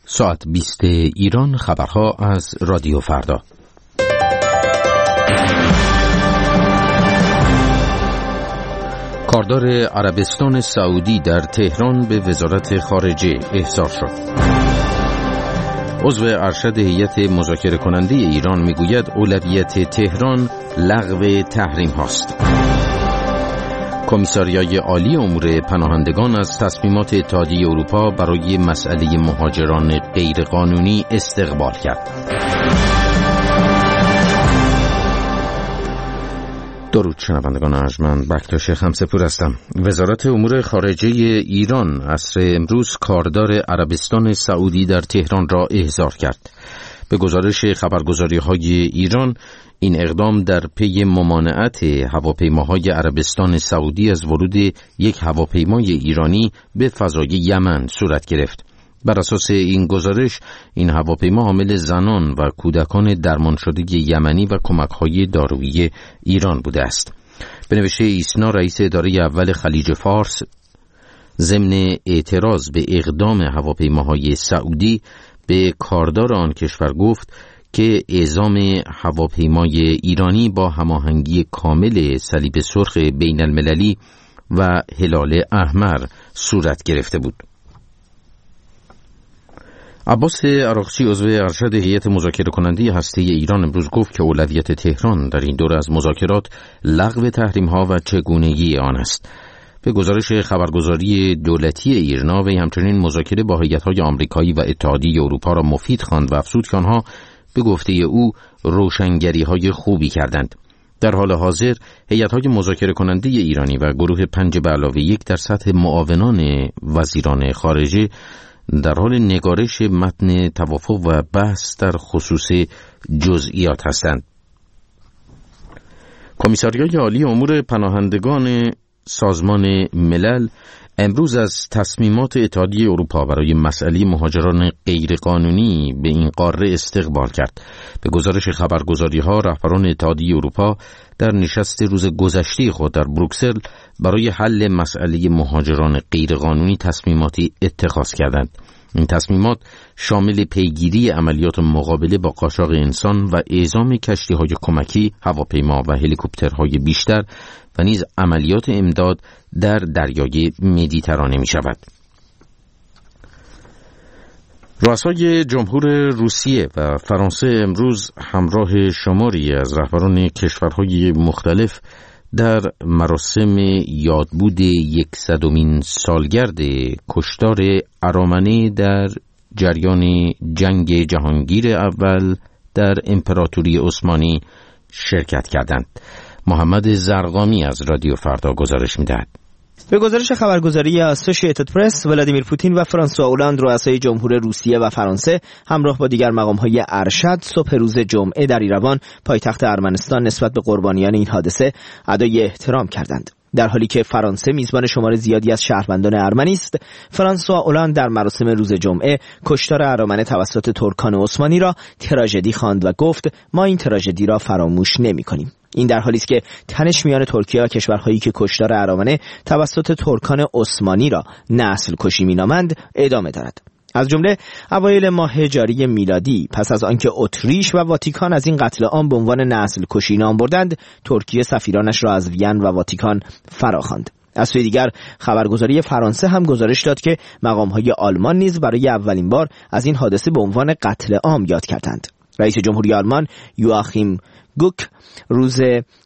ساعت 20 ایران، خبرها از رادیو فردا. کاردار عربستان سعودی در تهران به وزارت خارجه احضار شد. عضو ارشد هیئت مذاکره کننده ایران میگوید اولویت تهران لغو تحریم هاست. کمیساریای عالی امور پناهندگان از تصمیمات اتحادیه اروپا برای مسئله مهاجران غیرقانونی استقبال کرد. درود شنوندگان ارجمند، بکتاش خمسه‌پور هستم. وزارت امور خارجه ایران عصر امروز کاردار عربستان سعودی در تهران را احضار کرد. به گزارش خبرگزاری‌های ایران، این اقدام در پی ممانعت هواپیماهای عربستان سعودی از ورود یک هواپیمای ایرانی به فضای یمن صورت گرفت. بر اساس این گزارش، این هواپیما حامل زنان و کودکان درمان شده یمنی و کمک‌های دارویی ایران بوده است. به نوشته ایسنا، رئیس اداره اول خلیج فارس، ضمن اعتراض به اقدام هواپیماهای سعودی به کاردار آن کشور گفت که اعزام هواپیمای ایرانی با هماهنگی کامل صلیب سرخ بین المللی و هلال احمر صورت گرفته بود. عباس عراقچی، عضو ارشد هیئت مذاکره کننده هسته ایران، امروز گفت که اولویت تهران در این دوره از مذاکرات لغو تحریم‌ها و چگونگی آن است. به گزارش خبرگزاری دولتی ایرنا، وی همچنین مذاکره با هیئت‌های آمریکایی و اتحادیه اروپا را مفید خواند و افزود که آنها به گفته او روشنگری‌های خوبی کردند. در حال حاضر هیئت‌های مذاکره کننده ایرانی و گروه 5+1 در سطح معاونان وزیران خارجه در حال نگارش متن توافق و بحث در خصوص جزئیات هستند. کمیساریای عالی امور پناهندگان سازمان ملل امروز از تصمیمات اتحادیه اروپا برای مسئله مهاجران غیرقانونی به این قاره استقبال کرد. به گزارش خبرگزاری‌ها، رهبران اتحادیه اروپا در نشست روز گذشته خود در بروکسل برای حل مسئله مهاجران غیرقانونی تصمیماتی اتخاذ کردند. این تصمیمات شامل پیگیری عملیات مقابله با قاچاق انسان و اعزام کشتی‌های کمکی، هواپیما و هلیکوپترهای بیشتر و نیز عملیات امداد در دریای مدیترانه می شود. رؤسای جمهور روسیه و فرانسه امروز همراه شماری از رهبران کشورهای مختلف در مراسم یادبود 100مین سالگرد کشتار ارامنه در جریان جنگ جهانگیر اول در امپراتوری عثمانی شرکت کردند. محمد زرقامی از رادیو فردا گزارش می‌دهد. به گزارش خبرگزاری اسوسییتد پرس، ولادیمیر پوتین و فرانسوا اولاند، رؤسای جمهور روسیه و فرانسه، همراه با دیگر مقام‌های ارشد صبح روز جمعه در ایروان، پایتخت ارمنستان، نسبت به قربانیان این حادثه ادای احترام کردند. در حالی که فرانسه میزبان شمار زیادی از شهروندان ارمنی است، فرانسوا اولاند در مراسم روز جمعه کشتار ارامنه توسط ترکان عثمانی را تراژدی خواند و گفت ما این تراژدی را فراموش نمی‌کنیم. این در حالی است که تنش میان ترکیه و کشورهایی که کشتار ارامنه توسط ترکان عثمانی را نسل کشی مینامند ادامه دارد. از جمله اوایل ماه جاری میلادی، پس از آنکه اتریش و واتیکان از این قتل عام به عنوان نسل کشی نام بردند، ترکیه سفیرانش را از وین و واتیکان فراخواند. از سوی دیگر خبرگزاری فرانسه هم گزارش داد که مقام‌های آلمان نیز برای اولین بار از این حادثه به عنوان قتل عام یاد کردند. رئیس جمهوری آلمان یواخیم گوک روز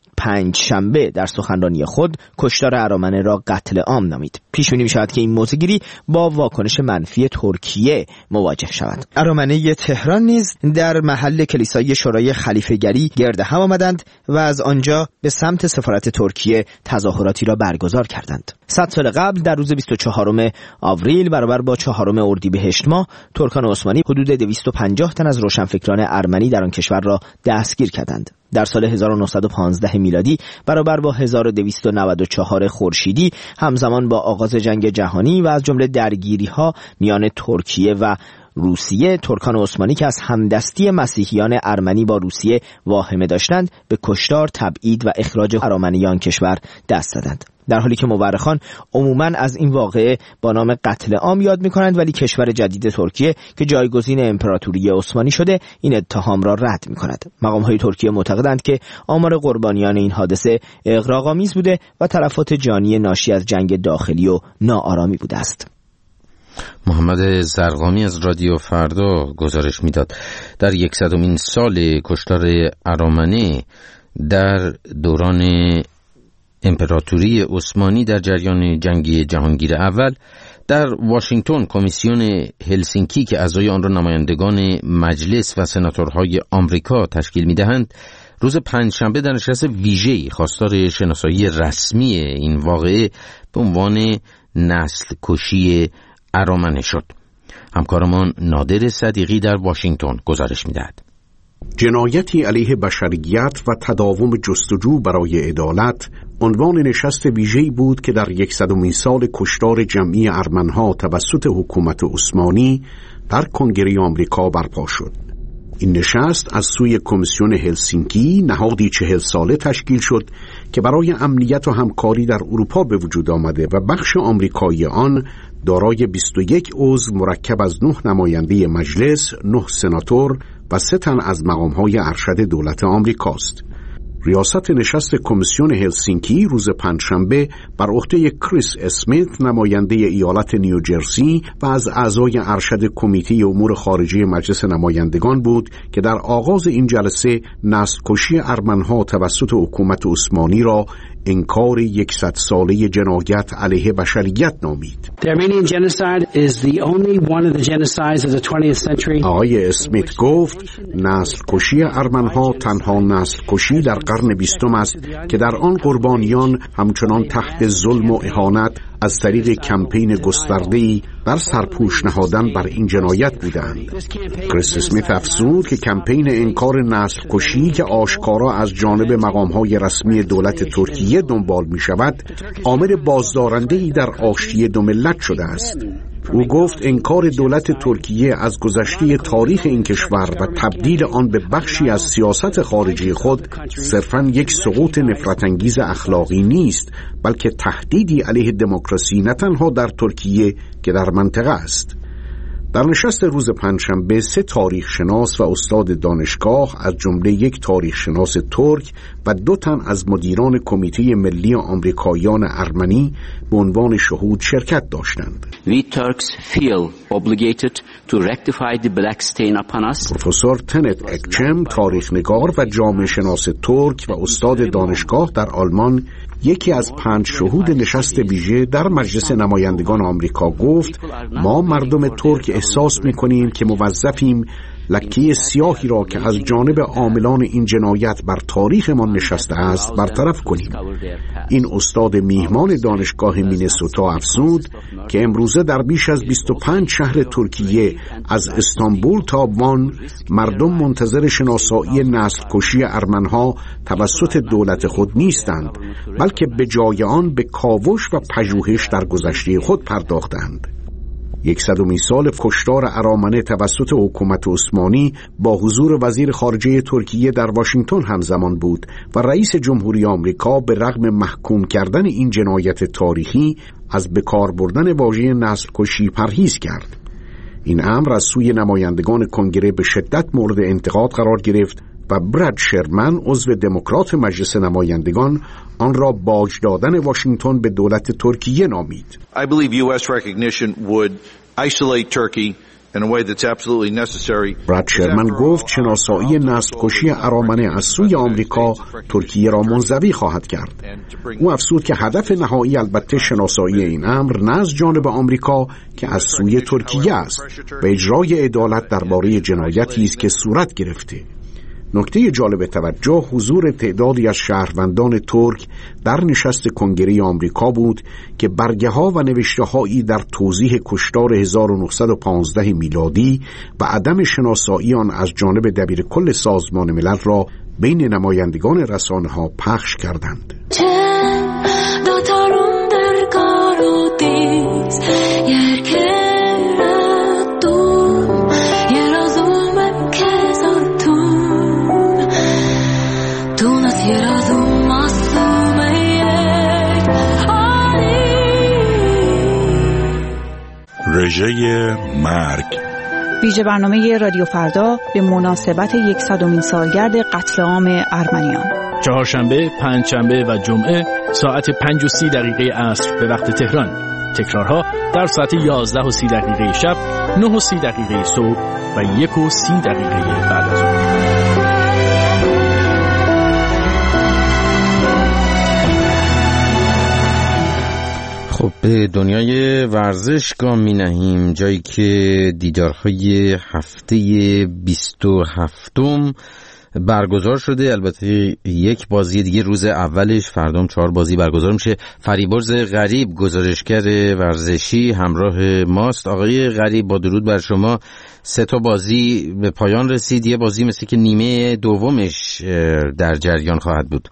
پنجشنبه در سخنرانی خود کشتار ارامنه را قتل عام نامید. پیش بینی می‌شود که این موضوعگیری با واکنش منفی ترکیه مواجه شود. ارامنه تهران نیز در محل کلیسای شورای خلیفه‌گری گرد هم آمدند و از آنجا به سمت سفارت ترکیه تظاهراتی را برگزار کردند. 100 سال قبل در روز 24 آوریل برابر با 4 اردیبهشت ماه، ترکان عثمانی حدود 250 تن از روشنفکران ارمنی در آن کشور را دستگیر کردند. در سال 1915 میلادی برابر با 1294 خورشیدی، همزمان با آغاز جنگ جهانی و از جمله درگیری‌ها میان ترکیه و روسیه، ترکان عثمانی که از همدستی مسیحیان ارمنی با روسیه واهمه داشتند به کشتار، تبعید و اخراج ارامنیان کشور دست زدند. در حالی که مورخان عموماً از این واقعه با نام قتل عام یاد می‌کنند، ولی کشور جدید ترکیه که جایگزین امپراتوری عثمانی شده این اتهام را رد می‌کند. مقام‌های ترکیه معتقدند که آمار قربانیان این حادثه اغراق‌آمیز بوده و تلفات جانی ناشی از جنگ داخلی و ناآرامی بوده است. محمد زرقامی از رادیو فردا گزارش می‌داد در 100مین سال کشتار ارامنه در دوران امپراتوری عثمانی در جریان جنگ جهانگیر اول، در واشنگتن کمیسیون هلسینکی که اعضای آن را نمایندگان مجلس و سناتورهای آمریکا تشکیل می‌دهند، روز پنجشنبه در نشست ویژه‌ای خواستار شناسایی رسمی این واقعه به عنوان نسل کشی ارامنه شد. همکارمان نادر صدیقی در واشنگتن گزارش می‌دهد. جنایتی علیه بشریت و تداوم جستجو برای عدالت عنوان نشست ویژه‌ای بود که در 100مین سال کشتار جمعی ارمنها توسط حکومت عثمانی در کنگره آمریکا برپا شد. این نشست از سوی کمیسیون هلسینکی، نهادی 40 ساله تشکیل شد که برای امنیت و همکاری در اروپا به وجود آمده و بخش آمریکایی آن دارای 21 عضو مرکب از 9 نماینده مجلس، 9 سناتور و 3 تن از مقام‌های ارشد دولت آمریکاست. ریاست نشست کمیسیون هلسینکی روز پنجشنبه بر عهده کریس اسمیت، نماینده ایالت نیوجرسی و از اعضای ارشد کمیته امور خارجه مجلس نمایندگان بود که در آغاز این جلسه نسل کشی ارمنها توسط حکومت عثمانی را انکار 100 ساله جنایت علیه بشریت نامید. آقای اسمیت گفت نسل کشی ارمنها تنها نسل کشی در قرن 20 است که در آن قربانیان همچنان تحت ظلم و اهانت از طریق کمپین گسترده‌ای بر سرپوش نهادن بر این جنایت بودند. کریس اسمیت افزود که کمپین انکار نسل کشی که آشکارا از جانب مقام‌های رسمی دولت ترکیه دنبال می‌شود، عامل بازدارنده‌ای در آشتی دو ملت شده است. او گفت انکار دولت ترکیه از گذشته تاریخ این کشور و تبدیل آن به بخشی از سیاست خارجی خود صرفاً یک سقوط نفرت‌انگیز اخلاقی نیست، بلکه تهدیدی علیه دموکراسی نه تنها در ترکیه که در منطقه است. در نشست روز پنجشنبه 3 تاریخ شناس و استاد دانشگاه از جمله 1 تاریخ شناس ترک و 2 تن از مدیران کمیته ملی آمریکاییان ارمنی به عنوان شهود شرکت داشتند. We Turks feel obligated to rectify the black stain upon us. پروفسور تنت اکچم، تاریخ‌نگار و جامعه شناس ترک و استاد دانشگاه در آلمان، یکی از 5 شهود نشست ویژه در مجلس نمایندگان آمریکا گفت ما مردم ترک احساس می‌کنیم که موظفیم لکه سیاهی را که از جانب عاملان این جنایت بر تاریخمان نشسته است برطرف کنیم. این استاد میهمان دانشگاه مینسوتا افزود که امروزه در بیش از 25 شهر ترکیه از استانبول تا وان مردم منتظر شناسایی نسل کشی ارمنها توسط دولت خود نیستند، بلکه به جای آن به کاوش و پژوهش در گذشته خود پرداختند. 100مین سال کشتار ارامنه توسط حکومت عثمانی با حضور وزیر خارجه ترکیه در واشنگتن همزمان بود و رئیس جمهوری آمریکا به رغم محکوم کردن این جنایت تاریخی از به کار بردن واژه نسل کشی پرهیز کرد. این امر از سوی نمایندگان کنگره به شدت مورد انتقاد قرار گرفت و براد شرمن، عضو دموکرات مجلس نمایندگان، آن را باج دادن واشنگتن به دولت ترکیه نامید. I believe US recognition would isolate Turkey in a way that's absolutely necessary. براد شرمن گفت شناسایی نسل کشی ارامنه از سوی آمریکا ترکیه را منزوی خواهد کرد. او افزود که هدف نهایی البته شناسایی این امر نه از جانب آمریکا که از سوی ترکیه است و اجرای عدالت درباره جنایتی است که صورت گرفته. نکته جالب توجه حضور تعدادی از شهروندان ترک در نشست کنگره آمریکا بود که برگه ها و نوشته هایی در توضیح کشتار 1915 میلادی و عدم شناسایی آن از جانب دبیر کل سازمان ملل را بین نمایندگان رسانه ها پخش کردند. ویژه مرگ. ویژه برنامه رادیو فردا به مناسبت 100مین سالگرد قتل عام ارمنیان. چهارشنبه، پنجشنبه و جمعه ساعت 5:30 عصر به وقت تهران. تکرارها در ساعت 11:30 شب، 9:30 صبح و 1:30 بعد از ظهر. خب به دنیای ورزش گام می نهیم، جایی که دیدارهای هفته 27م برگزار شده. البته یک بازی دیگه روز اولش، فردام 4 بازی برگزار میشه. فریبرز غریب گزارشگر ورزشی همراه ماست. آقای غریب با درود بر شما. 3 بازی به پایان رسید، یه بازی مثل که نیمه دومش در جریان خواهد بود.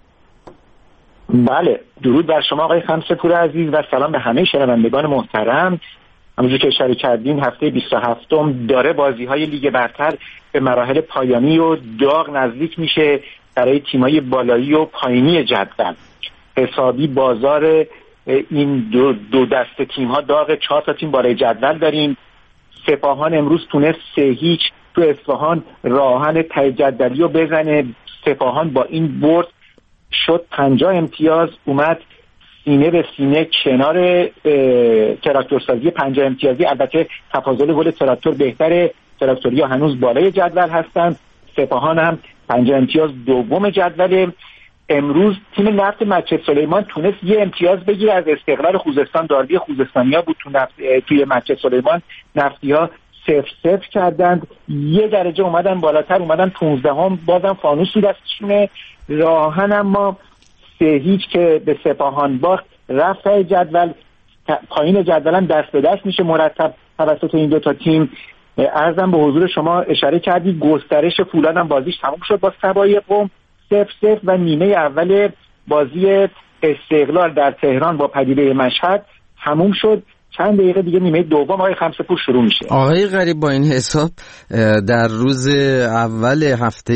بله، درود بر شما آقای خمسه‌پور عزیز و سلام به همه شنوندگان محترم. همونجور که اشاره کردین هفته 27م داره بازی‌های لیگ برتر به مراحل پایانی و داغ نزدیک میشه برای تیم‌های بالایی و پایینی جدول. حسابی بازار این دو دسته تیم‌ها داغ. 4 تا تیم بالای جدول داریم. سپاهان امروز تونست 3-0 تو اصفهان راهن ته جدولی رو بزنه. سپاهان با این برد شد 50 امتیاز، اومد سینه به سینه کنار تراکتورسازی 50 امتیازی. البته تفاضل گل تراکتور بهتره، تراکتوریا هنوز بالای جدول هستن. سپاهان هم 50 امتیاز دوم جدول. امروز تیم نفت مسجد سلیمان تونست 1 امتیاز بگیره از استقلال خوزستان. داربی خوزستانیا بود توی مسجد سلیمان. نفتی‌ها 0-0 کردند، 1 درجه اومدن بالاتر، اومدن 15ام. بازم فانوس دستشونه. راهن اما 3-0 که به سپاهان باخت رفت جدول. پایین جدول هم دست به دست میشه مرتب توسط این 2 تا تیم. عرضم به حضور شما اشاره کردی گسترش فولاد هم بازیش تموم شد با سبای قم 0-0 و نیمه اول بازی استقلال در تهران با پدیده مشهد تموم شد. چند دقیقه دیگه نیمه دوم آقای خمسه‌پور شروع میشه. آقای غریب با این حساب در روز اول هفته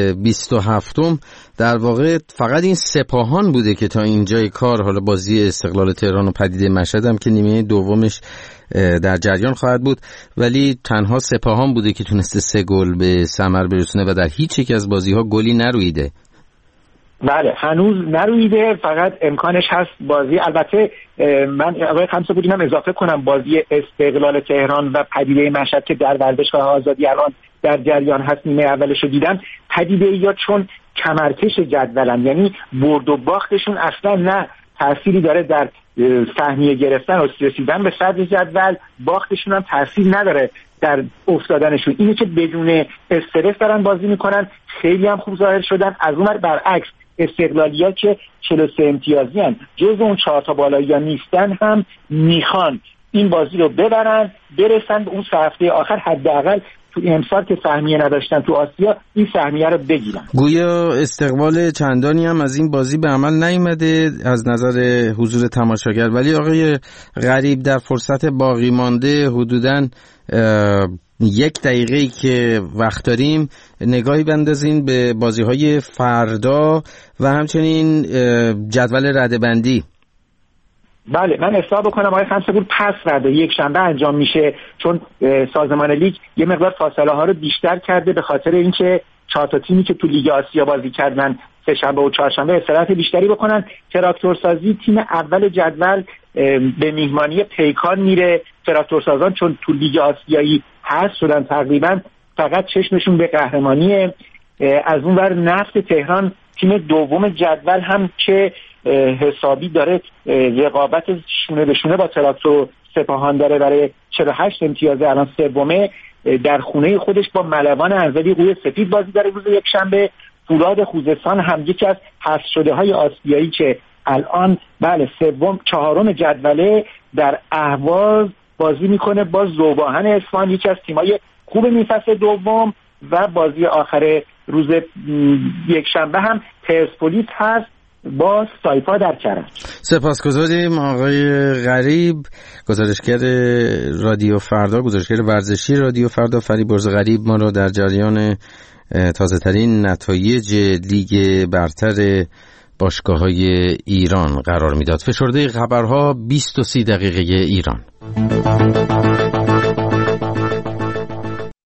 27م در واقع فقط این سپاهان بوده که تا اینجای کار، حالا بازی استقلال تهران و پدیده مشهد هم که نیمه دومش در جریان خواهد بود، ولی تنها سپاهان بوده که تونسته 3 گل به ثمر برسونه و در هیچ یک از بازی‌ها گلی نرویده. بله هنوز نرویده، فقط امکانش هست بازی. البته من آقای خمسه‌پور هم اضافه کنم بازی استقلال تهران و پدیده مشهد که در ورزشگاه آزادی الان در جریان هست نیمه اولش رو دیدم. پدیده یا چون کمرکش جدولن، یعنی برد و باختشون اصلا نه تأثیری داره در سهمیه گرفتن و رسیدن به صدر جدول، باختشون هم تأثیر نداره در افتادنشون. اینه که بدون استرس دارن بازی میکنن، خیلی هم خوب ظاهر شدن. از اون برعکس استقلالی‌ها که 43 امتیازی هن، جز اون 4 تا بالایی ها نیستن، هم میخوان این بازی رو ببرن برسن به اون 3 هفته آخر، حداقل تو امسال که سهمیه نداشتن تو آسیا این سهمیه رو بگیرن. گویا استقبال چندانی هم از این بازی به عمل نیامده از نظر حضور تماشاگر، ولی آقای غریب در فرصت باقی مانده حدوداً 1 دقیقه‌ای که وقت داریم نگاهی بندازین به بازی‌های فردا و همچنین جدول رده‌بندی. بله من اصلاح بکنم آقای خمسه‌پور، پس فردا یک شنبه انجام میشه، چون سازمان لیگ یه مقدار فاصله ها رو بیشتر کرده به خاطر اینکه 4 تا تیمی که تو لیگ آسیا بازی کردن سه شنبه و چهارشنبه استراحت بیشتری بکنن. تراکتورسازی تیم اول جدول به میهمانی پیکان میره. تراکتورسازان چون تو لیگ آسیایی حذف شدن تقریبا فقط چشمشون به قهرمانیه. از اون ور نفت تهران تیم دوم جدول هم که حسابی داره رقابت شونه به شونه با تراکتور سپاهان داره برای 48 امتیاز، الان سومه، در خونه خودش با ملوان انزلی قوی سفید بازی داره روز یک شنبه. فولاد خوزستان هم یکی از حذف شده های آسیایی که الان بله چهارم جدوله در اهواز بازی میکنه با ذوباهن اصفهان، یکی از تیمای خوب نیمه فصل دوم. و بازی آخر روز یک شنبه هم پرسپولیس هست با سایپا در کرج. سپاسگزاریم آقای غریب، گزارشگر رادیو فردا، گزارشگر ورزشی رادیو فردا. فریبرز غریب ما را در جریان تازه ترین نتایج لیگ برتر باشگاه‌های ایران قرار میداد. فشرده خبرها 20 و 30 دقیقه ایران.